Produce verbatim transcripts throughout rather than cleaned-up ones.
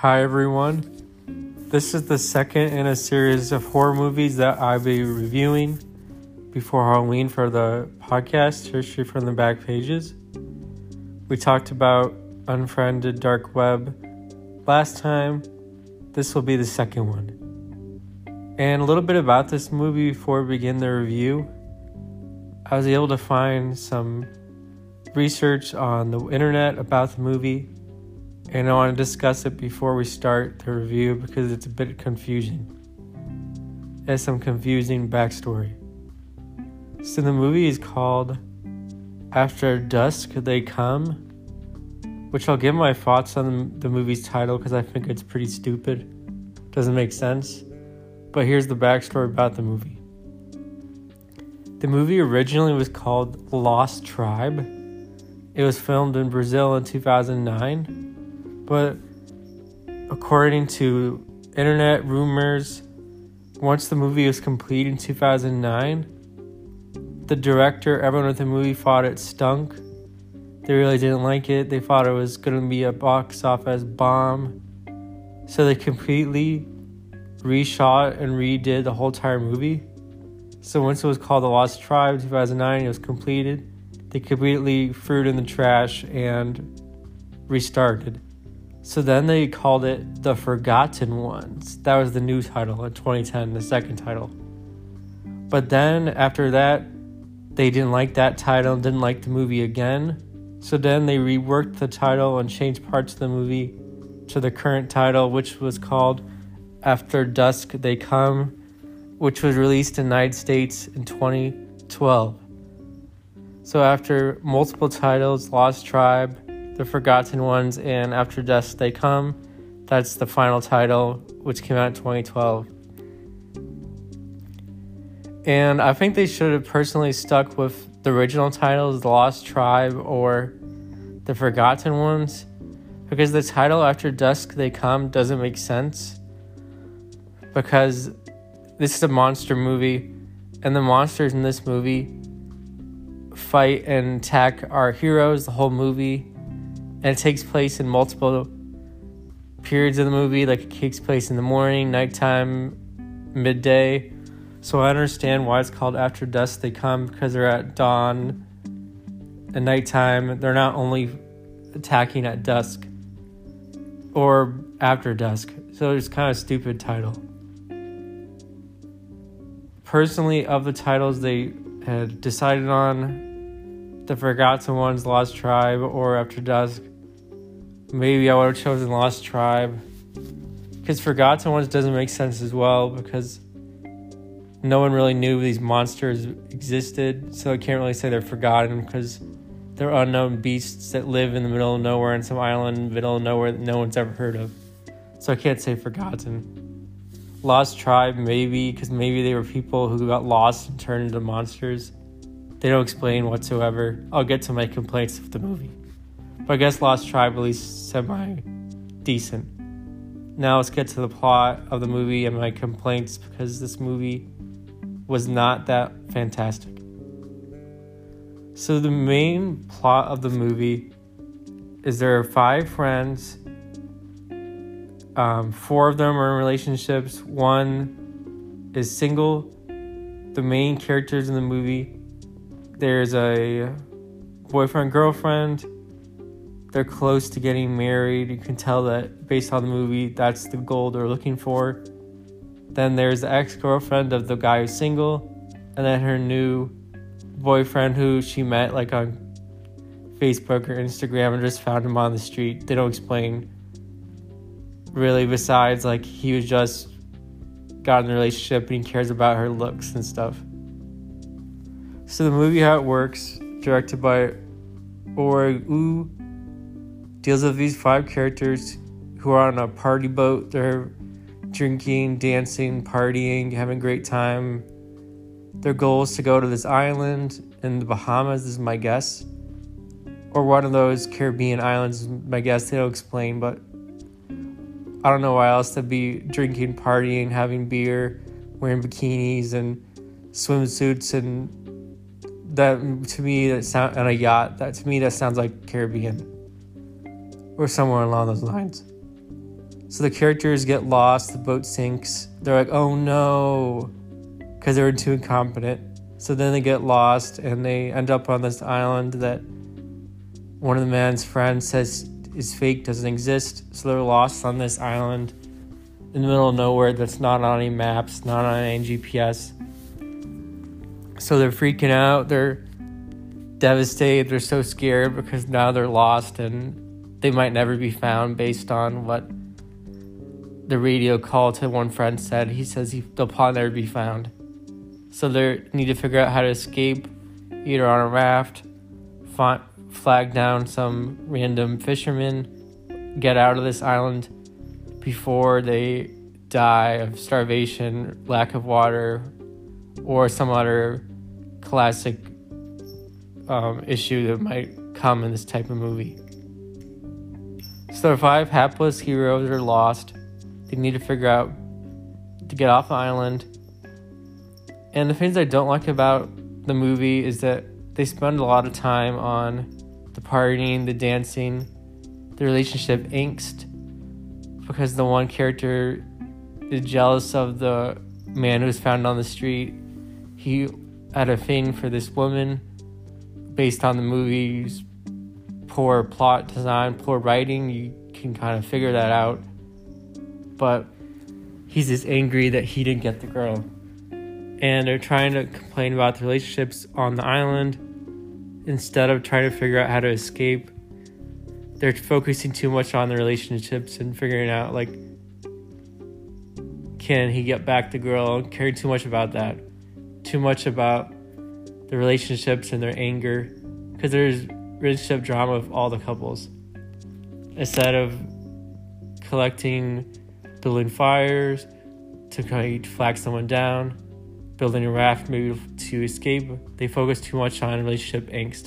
Hi everyone, this is the second in a series of horror movies that I'll be reviewing before Halloween for the podcast, History from the Back Pages. We talked about Unfriended Dark Web last time. This will be the second one. And a little bit about this movie before we begin the review. I was able to find some research on the internet about the movie, and I want to discuss it before we start the review because it's a bit confusing. It has some confusing backstory. So the movie is called After Dusk They Come, which I'll give my thoughts on the movie's title because I think it's pretty stupid. Doesn't make sense. But here's the backstory about the movie. The movie originally was called Lost Tribe. It was filmed in Brazil in two thousand nine. But according to internet rumors, once the movie was complete in two thousand nine, the director, everyone at the movie thought it stunk. They really didn't like it. They thought it was going to be a box office bomb. So they completely reshot and redid the whole entire movie. So once it was called The Lost Tribe in two thousand nine, it was completed. They completely threw it in the trash and restarted. So then they called it The Forgotten Ones. That was the new title in twenty ten, the second title. But then after that, they didn't like that title and didn't like the movie again. So then they reworked the title and changed parts of the movie to the current title, which was called After Dusk They Come, which was released in the United States in twenty twelve. So after multiple titles, Lost Tribe, The Forgotten Ones, and After Dusk They Come, that's the final title, which came out in twenty twelve. And I think they should have personally stuck with the original titles, The Lost Tribe or The Forgotten Ones, because the title After Dusk They Come doesn't make sense, because this is a monster movie, and the monsters in this movie fight and attack our heroes the whole movie. And it takes place in multiple periods of the movie. Like it takes place in the morning, nighttime, midday. So I understand why it's called After Dusk They Come, because they're at dawn and nighttime. They're not only attacking at dusk or after dusk. So it's kind of a stupid title. Personally, of the titles they had decided on, The Forgotten Ones, Lost Tribe, or After Dusk, maybe I would have chosen Lost Tribe, because Forgotten Ones doesn't make sense as well, because no one really knew these monsters existed, so I can't really say they're forgotten, because they're unknown beasts that live in the middle of nowhere on some island in the middle of nowhere that no one's ever heard of. So I can't say forgotten. Lost Tribe, maybe, because maybe they were people who got lost and turned into monsters. They don't explain whatsoever. I'll get to my complaints of the movie. But I guess Lost Tribe at least semi-decent. Now let's get to the plot of the movie and my complaints, because this movie was not that fantastic. So the main plot of the movie is there are five friends. Um, four of them are in relationships. One is single. The main characters in the movie, there's a boyfriend-girlfriend. They're close to getting married. You can tell that based on the movie, that's the goal they're looking for. Then there's the ex-girlfriend of the guy who's single. And then her new boyfriend who she met like on Facebook or Instagram and just found him on the street. They don't explain really, besides like he was just got in a relationship and he cares about her looks and stuff. So the movie, how it works, directed by Oreou, deals with these five characters who are on a party boat. They're drinking, dancing, partying, having a great time. Their goal is to go to this island in the Bahamas, is my guess. Or one of those Caribbean islands, my guess. They don't explain, but I don't know why else to be drinking, partying, having beer, wearing bikinis and swimsuits, and that to me that sound on a yacht. That to me that sounds like Caribbean or somewhere along those lines. So the characters get lost, the boat sinks. They're like, oh no, because they were too incompetent. So then they get lost and they end up on this island that one of the man's friends says is fake, doesn't exist. So they're lost on this island in the middle of nowhere that's not on any maps, not on any G P S. So they're freaking out. They're devastated. They're so scared because now they're lost and they might never be found based on what the radio call to one friend said. He says he, they'll probably never be found. So they need to figure out how to escape, either on a raft, find, flag down some random fishermen, get out of this island before they die of starvation, lack of water, or some other classic um, issue that might come in this type of movie. So the five hapless heroes are lost. They need to figure out to get off the island. And the things I don't like about the movie is that they spend a lot of time on the partying, the dancing, the relationship angst, because the one character is jealous of the man who was found on the street. He had a thing for this woman based on the movie's poor plot design, poor writing. You can kind of figure that out. But he's just angry that he didn't get the girl. And they're trying to complain about the relationships on the island instead of trying to figure out how to escape. They're focusing too much on the relationships and figuring out, like, can he get back the girl? Caring too much about that. Too much about the relationships and their anger. Because there's relationship drama of all the couples. Instead of collecting, building fires to kind of flag someone down, building a raft maybe to escape, they focus too much on relationship angst.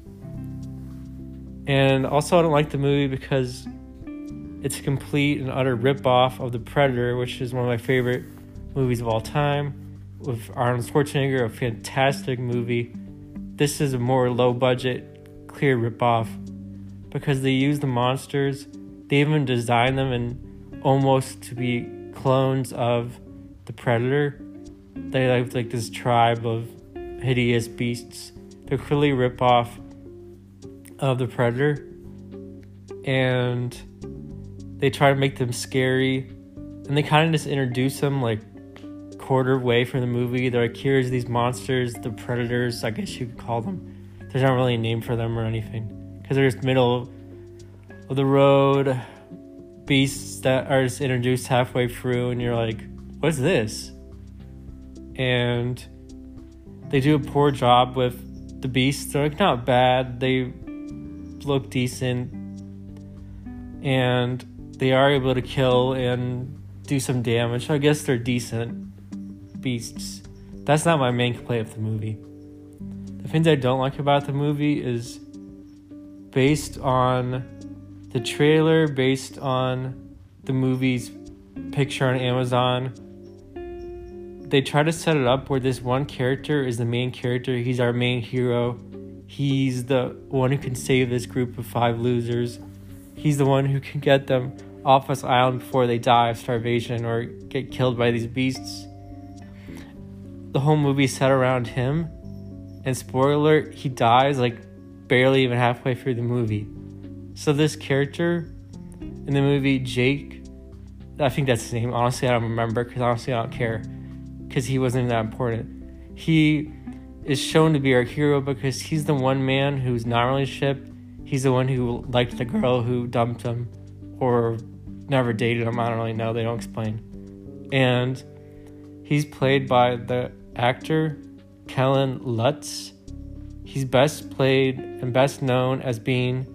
And also I don't like the movie because it's a complete and utter rip-off of The Predator, which is one of my favorite movies of all time, with Arnold Schwarzenegger, a fantastic movie. This is a more low-budget, clear rip-off because they use the monsters. They even design them and almost to be clones of The Predator. They have like this tribe of hideous beasts. They're clearly a rip-off of The Predator. And they try to make them scary. And they kind of just introduce them like quarter way from the movie. They're like, here's these monsters, the Predators, I guess you could call them. There's not really a name for them or anything. Because they're just middle of the road beasts that are just introduced halfway through. And you're like, what's this? And they do a poor job with the beasts. They're like not bad. They look decent. And they are able to kill and do some damage. So I guess they're decent beasts. That's not my main complaint of the movie. The things I don't like about the movie is based on the trailer, based on the movie's picture on Amazon. They try to set it up where this one character is the main character. He's our main hero. He's the one who can save this group of five losers. He's the one who can get them off this island before they die of starvation or get killed by these beasts. The whole movie is set around him. And spoiler alert, he dies like barely even halfway through the movie. So this character in the movie, Jake, I think that's his name. Honestly, I don't remember because honestly I don't care. Because he wasn't that important. He is shown to be our hero because he's the one man who's not in a relationship. He's the one who liked the girl who dumped him or never dated him. I don't really know. They don't explain. And he's played by the actor Kellen Lutz. He's best played and best known as being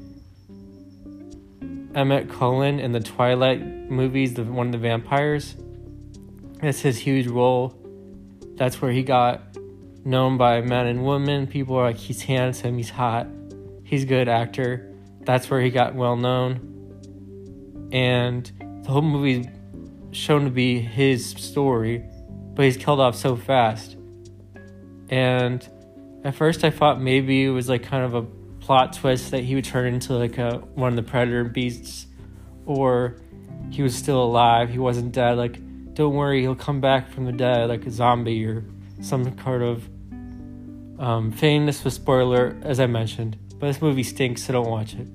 Emmett Cullen in the Twilight movies, the one of the vampires. That's his huge role. That's where he got known by men and women. People are like, he's handsome, he's hot, he's a good actor. That's where he got well known. And the whole movie is shown to be his story, but he's killed off so fast. And at first I thought maybe it was like kind of a plot twist that he would turn into like a one of the Predator beasts, or he was still alive. He wasn't dead. Like, don't worry, he'll come back from the dead like a zombie or some kind of um, thing. This was spoiler, as I mentioned. But this movie stinks, so don't watch it.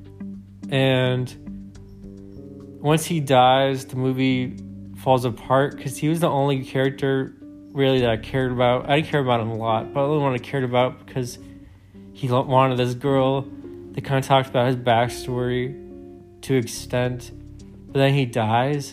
And once he dies, the movie falls apart because he was the only character really that I cared about. I didn't care about him a lot, but the only one I cared about because he wanted this girl. They kind of talked about his backstory to an extent, but then he dies.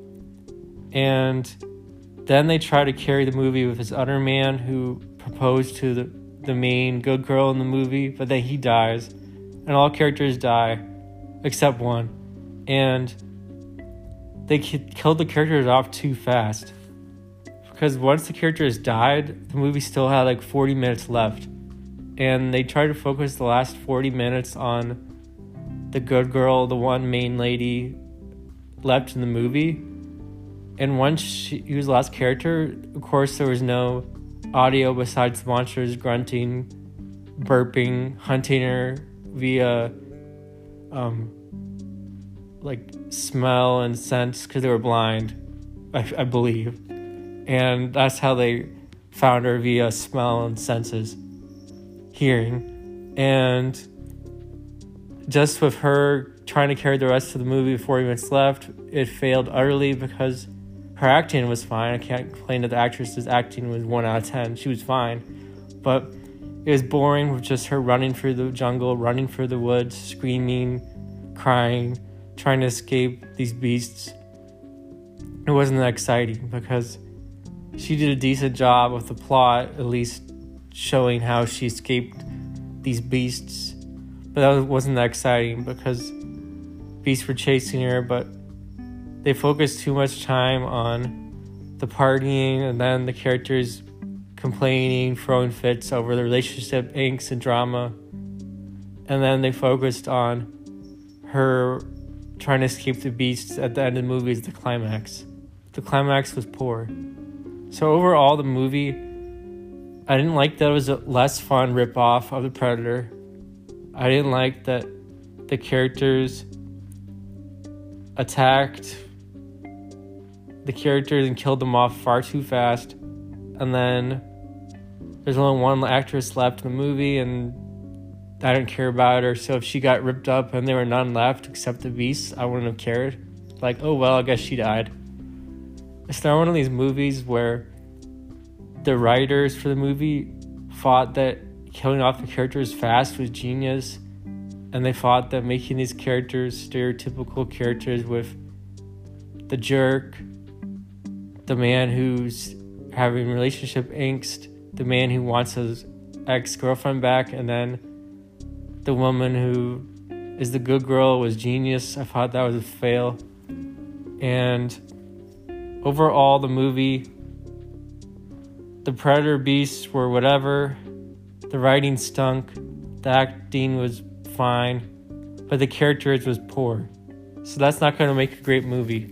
And then they try to carry the movie with this other man who proposed to the, the main good girl in the movie, but then he dies. And all characters die except one. And they killed the characters off too fast. Because once the characters died, the movie still had like forty minutes left. And they tried to focus the last forty minutes on the good girl, the one main lady left in the movie. And once she, she was the last character, of course there was no audio besides monsters grunting, burping, hunting her via um, like smell and sense because they were blind, I, I believe. And that's how they found her, via smell and senses, hearing. And just with her trying to carry the rest of the movie with forty minutes left, it failed utterly because her acting was fine. I can't complain that the actress's acting was one out of ten. She was fine. But it was boring with just her running through the jungle, running through the woods, screaming, crying, trying to escape these beasts. It wasn't that exciting because she did a decent job with the plot, at least showing how she escaped these beasts. But that wasn't that exciting because beasts were chasing her, but they focused too much time on the partying and then the characters complaining, throwing fits over the relationship angst and drama. And then they focused on her trying to escape the beasts at the end of the movie as the climax. The climax was poor. So overall, the movie, I didn't like that it was a less fun ripoff of The Predator. I didn't like that the characters attacked the characters and killed them off far too fast. And then there's only one actress left in the movie, and I didn't care about her. So if she got ripped up and there were none left except the beasts, I wouldn't have cared. Like, oh well, I guess she died. It's not one of these movies where the writers for the movie thought that killing off the characters fast was genius, and they thought that making these characters stereotypical characters with the jerk, the man who's having relationship angst, the man who wants his ex-girlfriend back, and then the woman who is the good girl was genius. I thought that was a fail. And overall, the movie, the Predator beasts were whatever. The writing stunk. The acting was fine. But the characters was poor. So that's not going to make a great movie.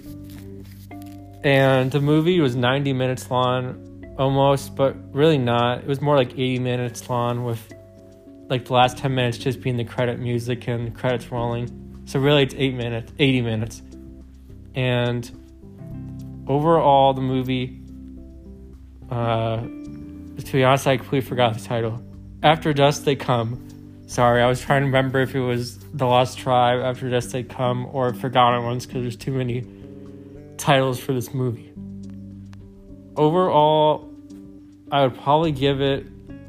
And the movie was ninety minutes long, almost, but really not. It was more like eighty minutes long, with like the last ten minutes just being the credit music and credits rolling. So really it's eight minutes, eighty minutes. And overall, the movie, uh, to be honest, I completely forgot the title. After Dusk They Come. Sorry, I was trying to remember if it was The Lost Tribe, After Dusk They Come, or Forgotten Ones, because there's too many titles for this movie. Overall, I would probably give it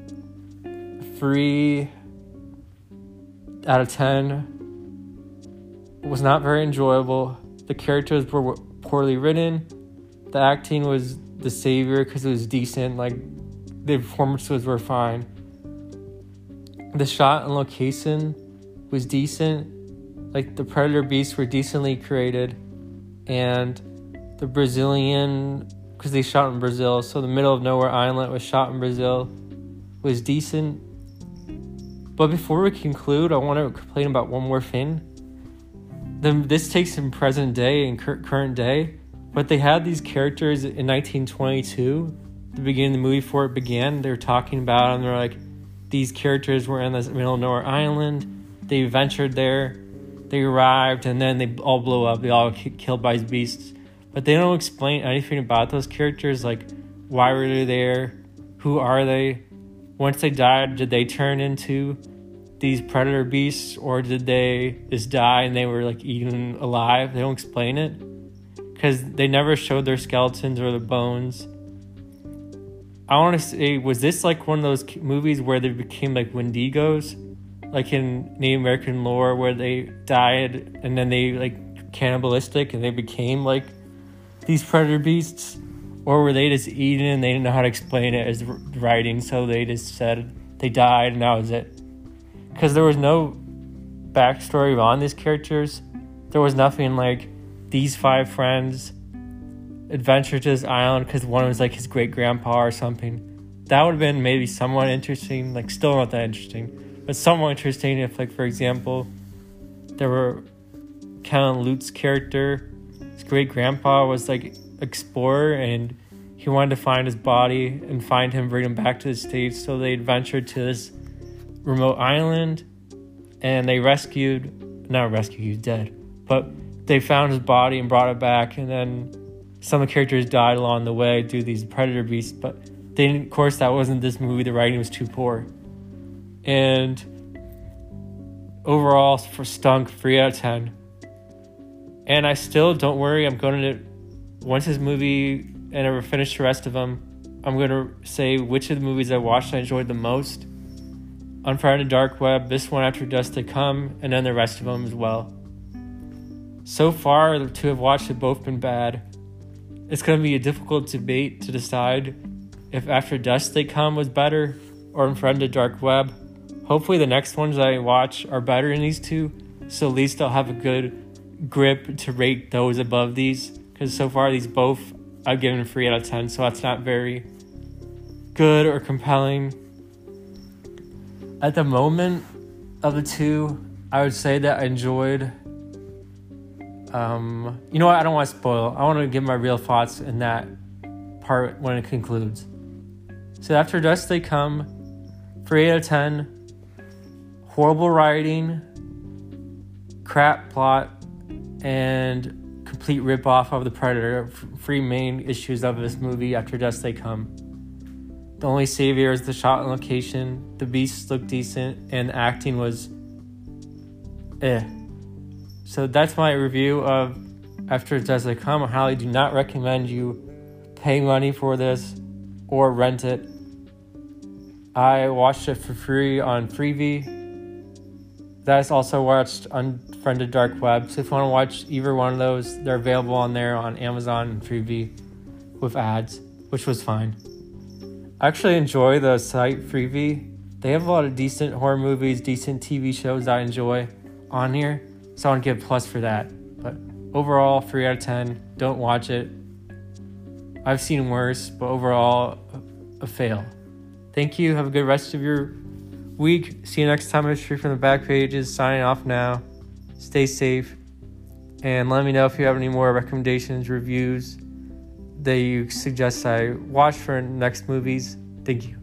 three out of ten. It was not very enjoyable. The characters were poorly written. The acting was the savior because it was decent. Like, the performances were fine. The shot and location was decent. Like, the Predator beasts were decently created. And the Brazilian, because they shot in Brazil, so the middle of nowhere island was shot in Brazil, was decent. But before we conclude, I want to complain about one more thing. The, this takes in present day and cur- current day, but they had these characters in nineteen twenty-two, the beginning of the movie, before it began. They were talking about them. They're like, these characters were in this middle of nowhere island. They ventured there. they arrived and then they all blew up. They all get killed by these beasts. But they don't explain anything about those characters, like why were they there? Who are they? Once they died, did they turn into these predator beasts, or did they just die and they were like eaten alive? They don't explain it because they never showed their skeletons or their bones. I want to say, was this like one of those movies where they became like Wendigos, like in Native American lore, where they died and then they like cannibalistic and they became like these predator beasts? Or were they just eaten and they didn't know how to explain it as writing, so they just said they died and that was it? Because there was no backstory on these characters. There was nothing like these five friends adventure to this island because one was like his great-grandpa or something. That would have been maybe somewhat interesting. Like, still not that interesting, but somewhat interesting if, like, for example, there were Ken Lute's character. His great-grandpa was like explorer and he wanted to find his body and find him, bring him back to the States. So they adventured to this remote island and they rescued, not rescued, he was dead, but they found his body and brought it back. And then some of the characters died along the way due to these predator beasts, but they didn't, of course, that wasn't this movie. The writing was too poor. And overall, for stunk, three out of ten. And I still, don't worry, I'm going to, once this movie, and I finish the rest of them, I'm going to say which of the movies I watched I enjoyed the most. Unfriended Dark Web, this one, After Dusk They Come, and then the rest of them as well. So far, the two I've watched have both been bad. It's going to be a difficult debate to decide if After Dusk They Come was better or Unfriended Dark Web. Hopefully the next ones I watch are better than these two, so at least I'll have a good grip to rate those above these. Because so far these both I've given three out of ten, so that's not very good or compelling. At the moment of the two, I would say that I enjoyed... Um, you know what? I don't want to spoil. I want to give my real thoughts in that part when it concludes. So After Dusk They Come, three out of ten. Horrible writing, crap plot, and complete rip-off of The Predator. Three main issues of this movie, After Dusk They Come. The only savior is the shot on location. The beasts look decent, and the acting was eh. So that's my review of After Dusk They Come. I highly do not recommend you pay money for this or rent it. I watched it for free on Freevee. That's also watched Unfriended Dark Web. So if you want to watch either one of those, they're available on there on Amazon and Freevee with ads, which was fine. I actually enjoy the site Freevee. They have a lot of decent horror movies, decent T V shows I enjoy on here. So I want to give a plus for that. But overall, three out of ten. Don't watch it. I've seen worse, but overall, a fail. Thank you. Have a good rest of your week. See you next time. History from the Back Pages. Signing off now. Stay safe. And let me know if you have any more recommendations, reviews that you suggest I watch for next movies. Thank you.